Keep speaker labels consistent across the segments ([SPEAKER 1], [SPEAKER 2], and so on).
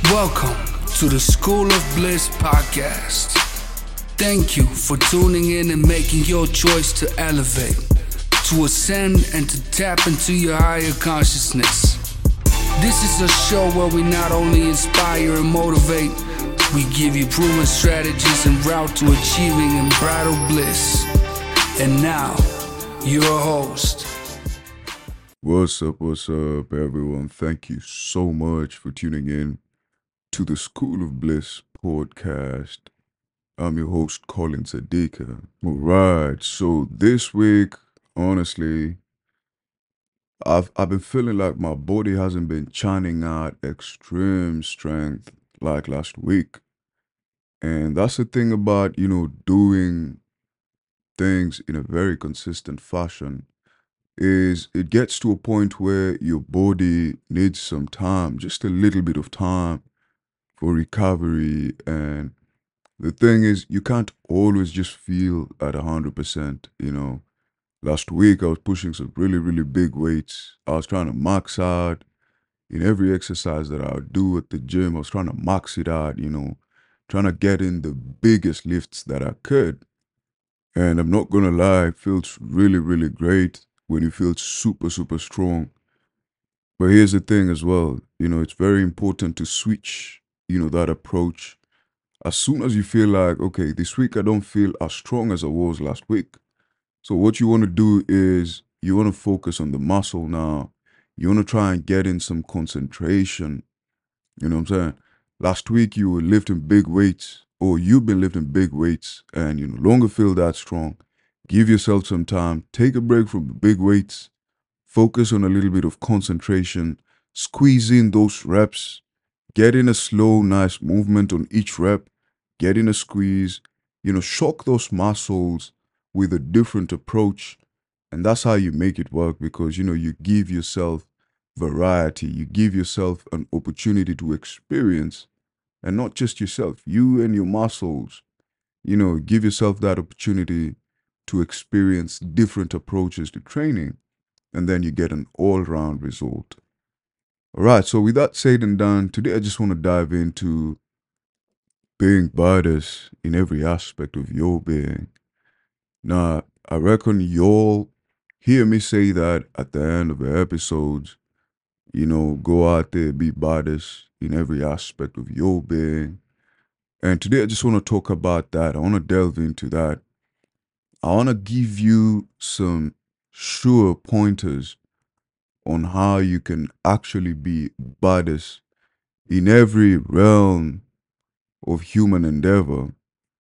[SPEAKER 1] Welcome to the School of Bliss podcast. Thank you for tuning in and making your choice to elevate, to ascend, and to tap into your higher consciousness. This is a show where we not only inspire and motivate, we give you proven strategies en route to achieving unbridled bliss. And now, your host.
[SPEAKER 2] What's up, everyone? Thank you so much for tuning in to the School of Bliss podcast. I'm your host, Colin Sadika. All right, so this week, honestly, I've been feeling like my body hasn't been churning out extreme strength like last week. And that's the thing about, doing things in a very consistent fashion is it gets to a point where your body needs some time, just a little bit of time for recovery. And the thing is, you can't always just feel at 100%. Last week I was pushing some really, really big weights. I was trying to max out in every exercise that I would do at the gym. I was trying to max it out, trying to get in the biggest lifts that I could. And I'm not gonna lie, it feels really, really great when you feel super, super strong. But here's the thing as well, it's very important to switch, that approach. As soon as you feel like, okay, this week I don't feel as strong as I was last week. So what you want to do is you want to focus on the muscle now. You want to try and get in some concentration. You know what I'm saying? Last week you were lifting big weights, or you've been lifting big weights, and you no longer feel that strong. Give yourself some time. Take a break from the big weights. Focus on a little bit of concentration. Squeeze in those reps. Get in a slow, nice movement on each rep. Get in a squeeze. Shock those muscles with a different approach. And that's how you make it work, because, you give yourself variety. You give yourself an opportunity to experience, and not just yourself, you and your muscles. Give yourself that opportunity to experience different approaches to training, and then you get an all-round result. All right, so with that said and done, today I just want to dive into being badass in every aspect of your being. Now, I reckon you'll hear me say that at the end of the episodes. Go out there, be badass in every aspect of your being. And today I just want to talk about that. I want to delve into that. I want to give you some sure pointers on how you can actually be badass in every realm of human endeavor.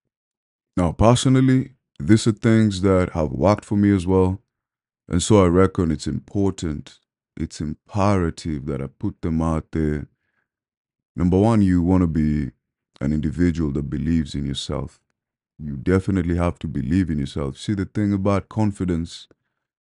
[SPEAKER 2] Now, personally, these are things that have worked for me as well. And so I reckon it's important, it's imperative that I put them out there. Number one, you want to be an individual that believes in yourself. You definitely have to believe in yourself. See, the thing about confidence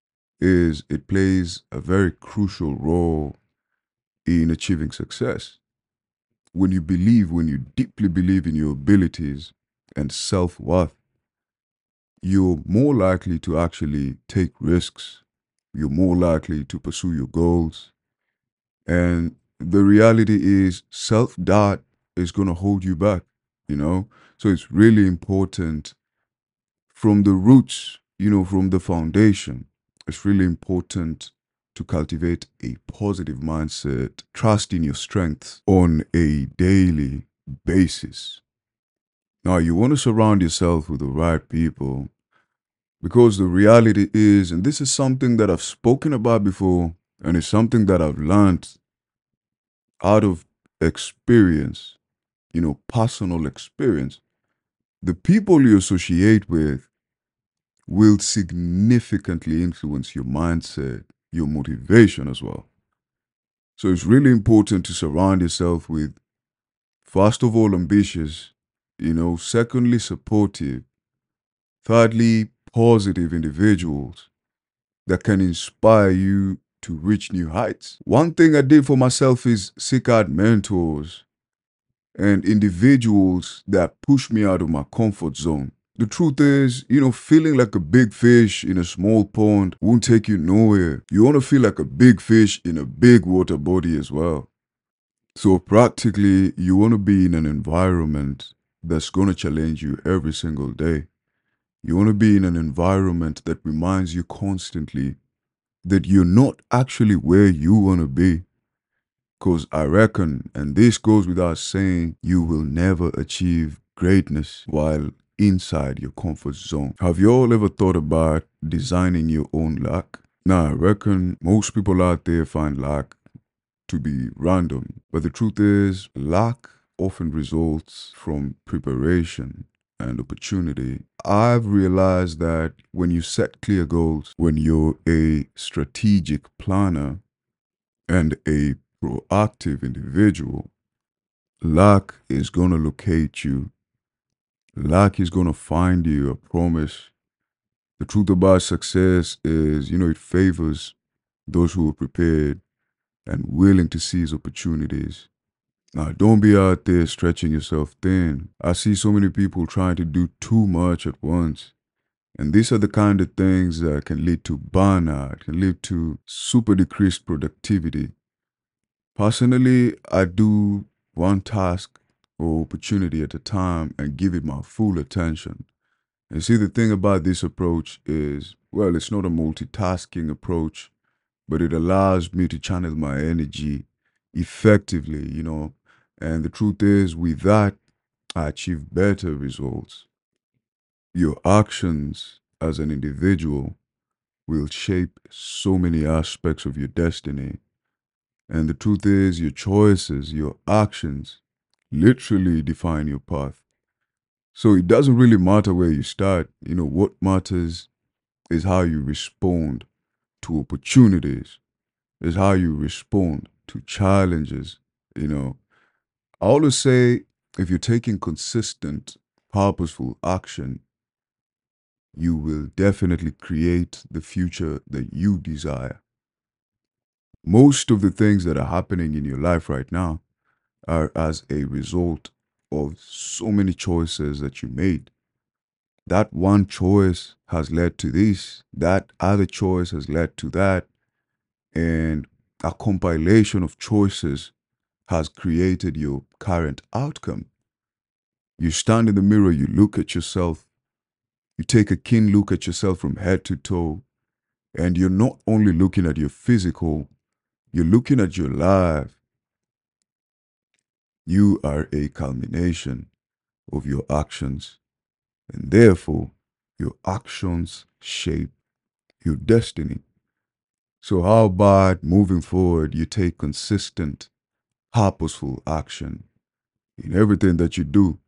[SPEAKER 2] is it plays a very crucial role in achieving success. When you deeply believe in your abilities and self-worth, you're more likely to actually take risks. You're more likely to pursue your goals. And the reality is self-doubt is going to hold you back, So it's really important from the roots, from the foundation. It's really important to cultivate a positive mindset, trust in your strengths on a daily basis. Now, you want to surround yourself with the right people, because the reality is, and this is something that I've spoken about before, and it's something that I've learned out of experience, personal experience. The people you associate with will significantly influence your mindset, your motivation as well. So it's really important to surround yourself with, first of all, ambitious, secondly, supportive, thirdly, positive individuals that can inspire you to reach new heights. One thing I did for myself is seek out mentors and individuals that push me out of my comfort zone. The truth is, feeling like a big fish in a small pond won't take you nowhere. You want to feel like a big fish in a big water body as well. So practically, you want to be in an environment that's going to challenge you every single day. You want to be in an environment that reminds you constantly that you're not actually where you want to be. Because I reckon, and this goes without saying, you will never achieve greatness while inside your comfort zone. Have you all ever thought about designing your own luck? Now, I reckon most people out there find luck to be random, but the truth is, luck often results from preparation and opportunity. I've realized that when you set clear goals, when you're a strategic planner and a proactive individual, luck is going to locate you. Luck is going to find you, I promise. The truth about success is, it favors those who are prepared and willing to seize opportunities. Now, don't be out there stretching yourself thin. I see so many people trying to do too much at once. And these are the kind of things that can lead to burnout, can lead to super decreased productivity. Personally, I do one task or opportunity at a time and give it my full attention. And see, the thing about this approach is, well, it's not a multitasking approach, but it allows me to channel my energy effectively, And the truth is, with that, I achieve better results. Your actions as an individual will shape so many aspects of your destiny. And the truth is, your choices, your actions literally define your path. So it doesn't really matter where you start. What matters is how you respond to opportunities, is how you respond to challenges. I always say, if you're taking consistent, purposeful action, you will definitely create the future that you desire. Most of the things that are happening in your life right now are as a result of so many choices that you made. That one choice has led to this, that other choice has led to that, and a compilation of choices has created your current outcome. You stand in the mirror, you look at yourself, you take a keen look at yourself from head to toe, and you're not only looking at your physical, you're looking at your life. You are a culmination of your actions, and therefore, your actions shape your destiny. So how about moving forward, you take consistent, purposeful action in everything that you do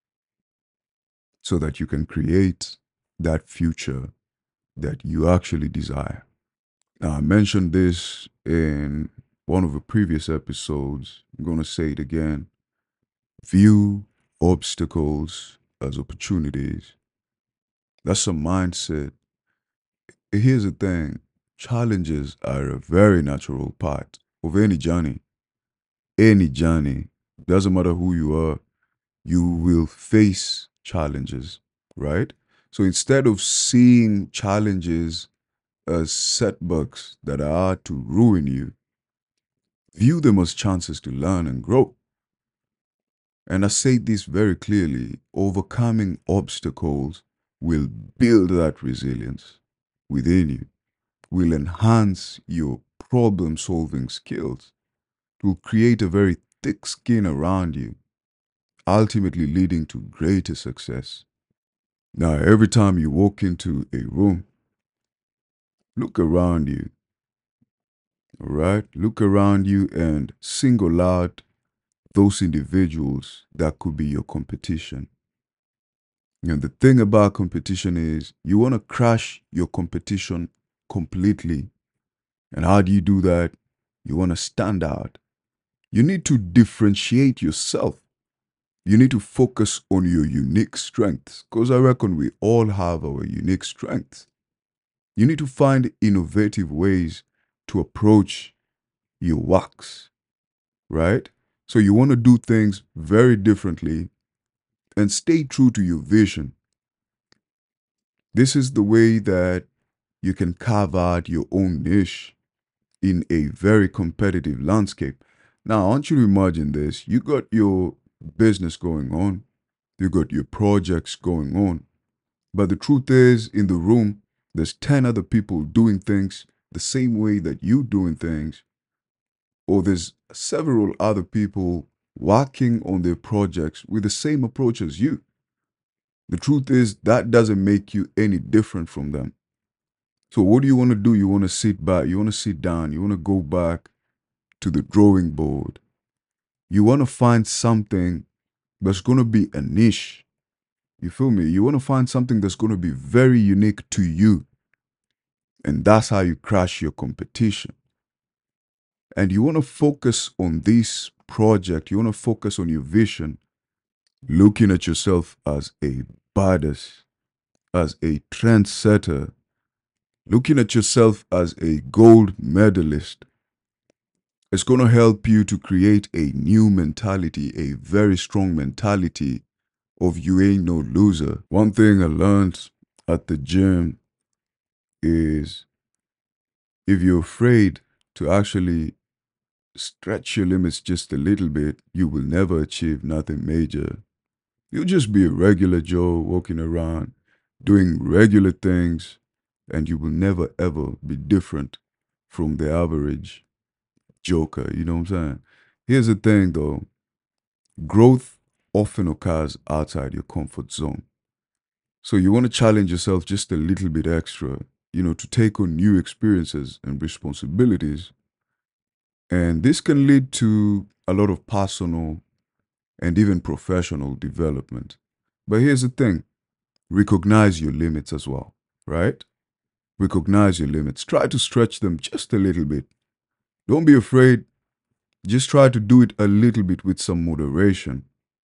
[SPEAKER 2] so that you can create that future that you actually desire. Now, I mentioned this in one of the previous episodes. I'm going to say it again. View obstacles as opportunities. That's a mindset. Here's the thing. Challenges are a very natural part of any journey. Any journey. Doesn't matter who you are, you will face challenges, right? So instead of seeing challenges as setbacks that are out to ruin you, view them as chances to learn and grow. And I say this very clearly, overcoming obstacles will build that resilience within you, will enhance your problem-solving skills, will create a very thick skin around you, ultimately leading to greater success. Now, every time you walk into a room, look around you, all right? Look around you and single out those individuals that could be your competition. And the thing about competition is you want to crush your competition completely. And how do you do that? You want to stand out. You need to differentiate yourself. You need to focus on your unique strengths, because I reckon we all have our unique strengths. You need to find innovative ways to approach your works, right? So you want to do things very differently and stay true to your vision. This is the way that you can carve out your own niche in a very competitive landscape. Now, I want you to imagine this. You got your business going on, you got your projects going on, but the truth is, in the room, there's 10 other people doing things the same way that you doing things, or there's several other people working on their projects with the same approach as you. The truth is, that doesn't make you any different from them. So what do you want to do? You want to sit back, you want to sit down, you want to go back to the drawing board. You want to find something that's going to be a niche. You feel me? You want to find something that's going to be very unique to you. And that's how you crush your competition. And you want to focus on this project. You want to focus on your vision, looking at yourself as a badass, as a trendsetter, looking at yourself as a gold medalist. It's going to help you to create a new mentality, a very strong mentality of you ain't no loser. One thing I learned at the gym is if you're afraid to actually stretch your limits just a little bit, you will never achieve nothing major. You'll just be a regular Joe walking around, doing regular things, and you will never ever be different from the average joker. You know what I'm saying? Here's the thing though, growth often occurs outside your comfort zone. So you want to challenge yourself just a little bit extra, to take on new experiences and responsibilities. And this can lead to a lot of personal and even professional development. But here's the thing, recognize your limits as well, right? Recognize your limits. Try to stretch them just a little bit. Don't be afraid. Just try to do it a little bit with some moderation.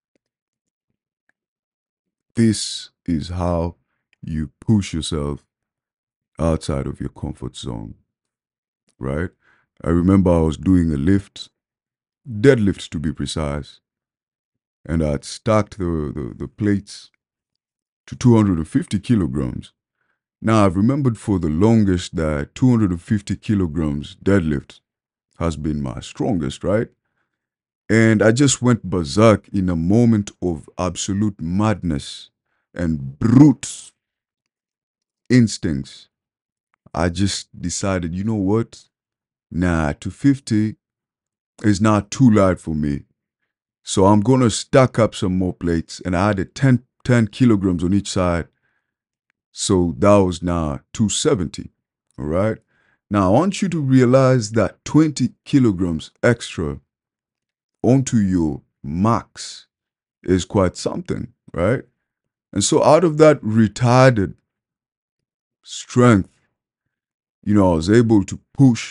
[SPEAKER 2] This is how you push yourself outside of your comfort zone, right? I remember I was doing a deadlift to be precise, and I'd stacked the plates to 250 kilograms. Now, I've remembered for the longest that 250 kilograms deadlift has been my strongest, right? And I just went berserk in a moment of absolute madness and brute instincts. I just decided, you know what? Nah, 250 is not too light for me. So I'm going to stack up some more plates. And I added 10 kilograms on each side. So that was now 270. All right. Now I want you to realize that 20 kilograms extra onto your max is quite something, right? And so out of that retarded strength, I was able to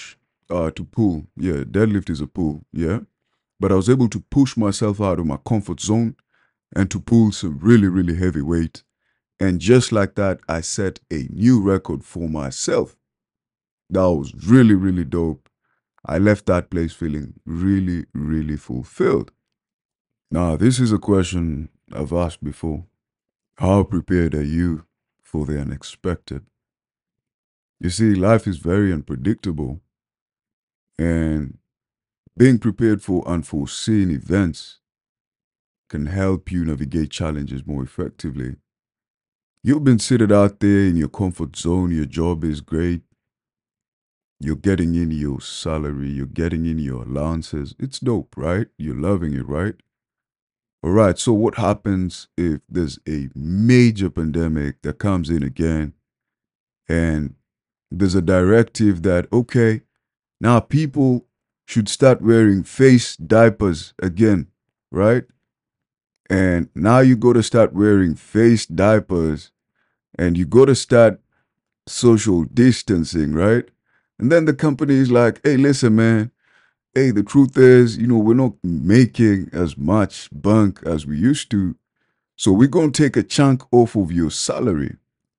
[SPEAKER 2] pull. Yeah, deadlift is a pull, yeah. But I was able to push myself out of my comfort zone and to pull some really, really heavy weight. And just like that, I set a new record for myself. That was really, really dope. I left that place feeling really, really fulfilled. Now, this is a question I've asked before. How prepared are you for the unexpected? You see, life is very unpredictable, and being prepared for unforeseen events can help you navigate challenges more effectively. You've been seated out there in your comfort zone, your job is great, you're getting in your salary, you're getting in your allowances. It's dope, right? You're loving it, right? All right, so what happens if there's a major pandemic that comes in again and there's a directive that, okay, now people should start wearing face diapers again, right? And now you got to start wearing face diapers and you got to start social distancing, right? And then the company is like, hey, listen, man. Hey, the truth is, we're not making as much bunk as we used to. So we're going to take a chunk off of your salary.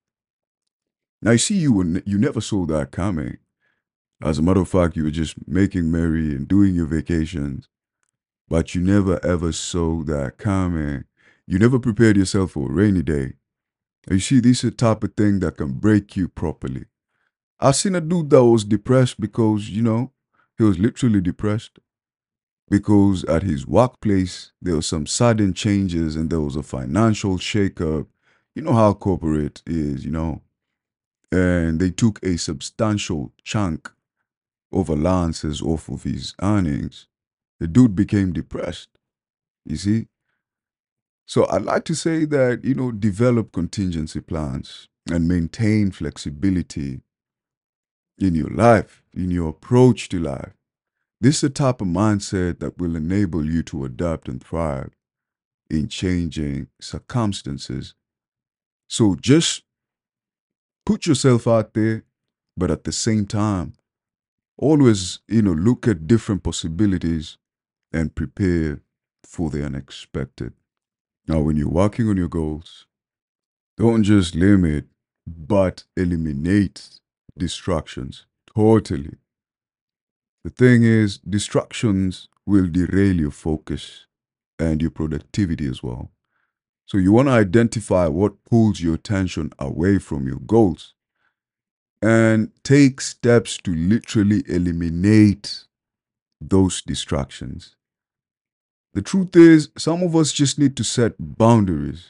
[SPEAKER 2] Now, you see, you never saw that coming. As a matter of fact, you were just making merry and doing your vacations. But you never ever saw that coming. You never prepared yourself for a rainy day. And you see, this is the type of thing that can break you properly. I seen a dude that was depressed because, he was literally depressed. because at his workplace, there were some sudden changes and there was a financial shakeup. You know how corporate is, and they took a substantial chunk of allowances off of his earnings. The dude became depressed, you see? So I'd like to say that, develop contingency plans and maintain flexibility in your life, in your approach to life. This is the type of mindset that will enable you to adapt and thrive in changing circumstances. So just put yourself out there, but at the same time, always, look at different possibilities and prepare for the unexpected. Now, when you're working on your goals, don't just limit, but eliminate distractions totally. The thing is, distractions will derail your focus and your productivity as well. So you want to identify what pulls your attention away from your goals and take steps to literally eliminate those distractions. The truth is, some of us just need to set boundaries.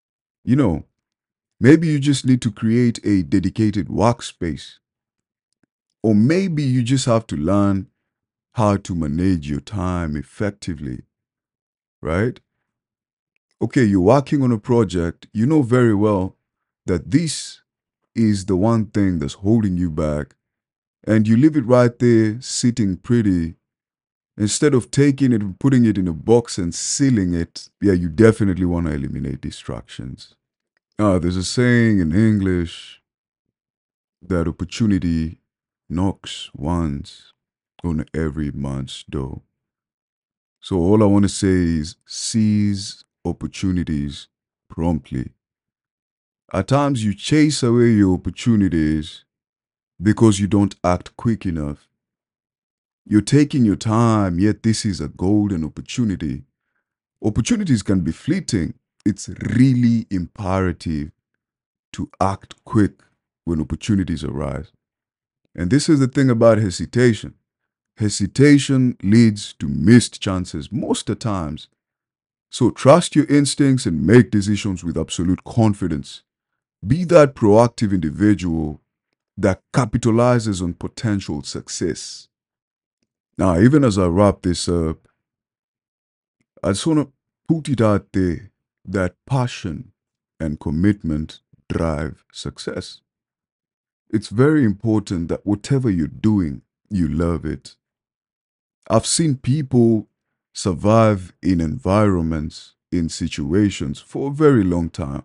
[SPEAKER 2] Maybe you just need to create a dedicated workspace. Or maybe you just have to learn how to manage your time effectively, right? Okay, you're working on a project, you know very well that this is the one thing that's holding you back, and you leave it right there sitting pretty. Instead of taking it and putting it in a box and sealing it, you definitely want to eliminate distractions. There's a saying in English that opportunity knocks once on every man's door. So all I want to say is seize opportunities promptly. At times you chase away your opportunities because you don't act quick enough. You're taking your time, yet this is a golden opportunity. Opportunities can be fleeting. It's really imperative to act quick when opportunities arise. And this is the thing about hesitation. Hesitation leads to missed chances most of the times. So trust your instincts and make decisions with absolute confidence. Be that proactive individual that capitalizes on potential success. Now, even as I wrap this up, I just want to put it out there that passion and commitment drive success. It's very important that whatever you're doing, you love it. I've seen people survive in environments, in situations for a very long time,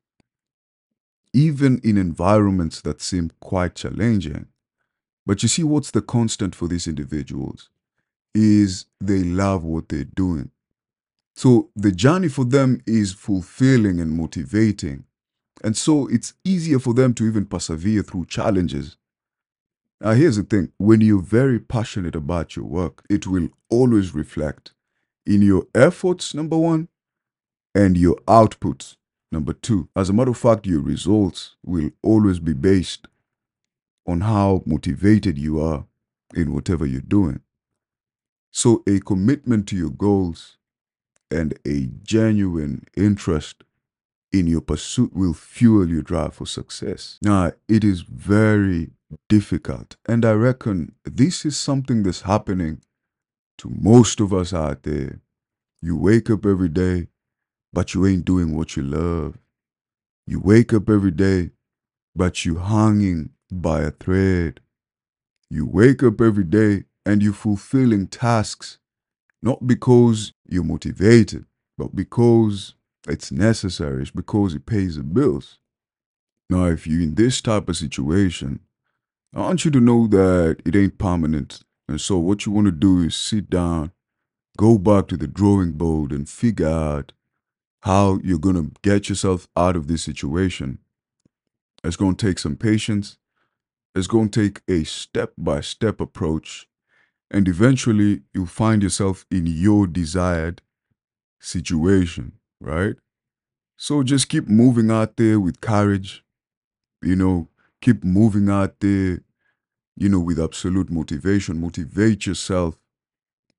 [SPEAKER 2] even in environments that seem quite challenging. But you see, what's the constant for these individuals is they love what they're doing. So the journey for them is fulfilling and motivating. And so it's easier for them to even persevere through challenges. Now, here's the thing. When you're very passionate about your work, it will always reflect in your efforts, number one, and your outputs, number two. As a matter of fact, your results will always be based on how motivated you are in whatever you're doing. So a commitment to your goals and a genuine interest in your pursuit will fuel your drive for success. Now, it is very difficult, and I reckon this is something that's happening to most of us out there. You wake up every day, but you ain't doing what you love. You wake up every day, but you hanging by a thread. You wake up every day and you're fulfilling tasks, not because you're motivated, but because it's necessary. It's because it pays the bills. Now, if you're in this type of situation, I want you to know that it ain't permanent. And so what you want to do is sit down, go back to the drawing board and figure out how you're going to get yourself out of this situation. It's going to take some patience. It's going to take a step-by-step approach. And eventually, you'll find yourself in your desired situation, right? So just keep moving out there with courage, keep moving out there, with absolute motivation. Motivate yourself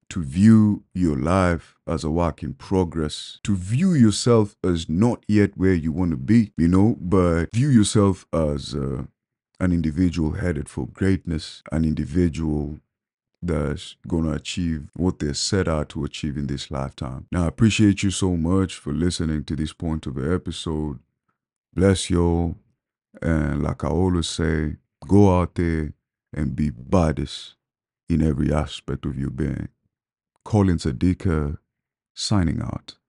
[SPEAKER 2] to view your life as a work in progress, to view yourself as not yet where you want to be, but view yourself as an individual headed for greatness, an individual that's going to achieve what they're set out to achieve in this lifetime. Now, I appreciate you so much for listening to this point of the episode. Bless y'all. And like I always say, go out there and be baddest in every aspect of your being. Colin Sadika, signing out.